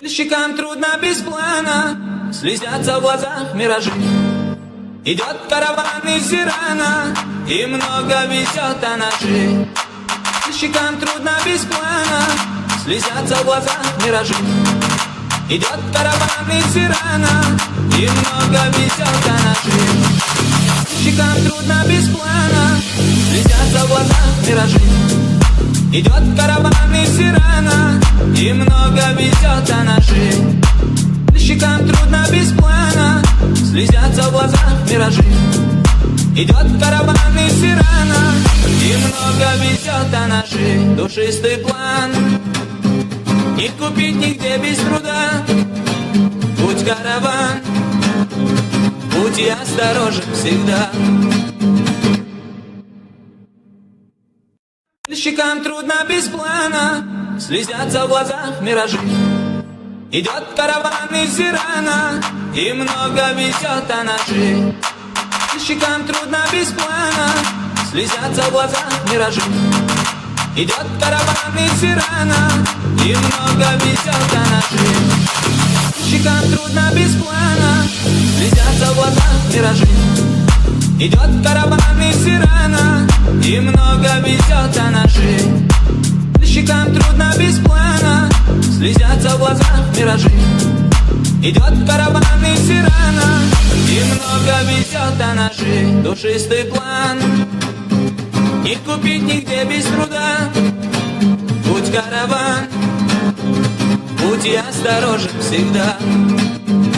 Щекам трудно без плана, слезятся в глазах миражи. Идет караван из Ирана, и много везет анаши. Щекам трудно без плана, слезятся в глазах миражи. Идет караван из Ирана, и много везет анаши. Щекам трудно без плана, слезятся в глазах миражи. Идет караван из Ирана, и много везет анаши. Щекам трудно без плана, слезятся в глазах миражи. Идет караван из Ирана, и много везет анаши. Душистый план не купить нигде без труда. Путь караван, будь осторожен всегда. Щекам трудно без плана, слезятся в глазах миражи. Идет караван из Ирана, и много везет анаши. Щекам трудно без плана, слезятся в глазах миражи. Идет караван из Ирана, и много везет анаши. Щекам трудно без плана, слезятся в глазах миражи. Идет караван из Ирана, и много везет анаши. Щекам трудно без плана, слезятся в глазах миражи. Идет караван из Ирана, и много везет анаши. Душистый план не купить нигде без труда. Путь караван, будь осторожен всегда.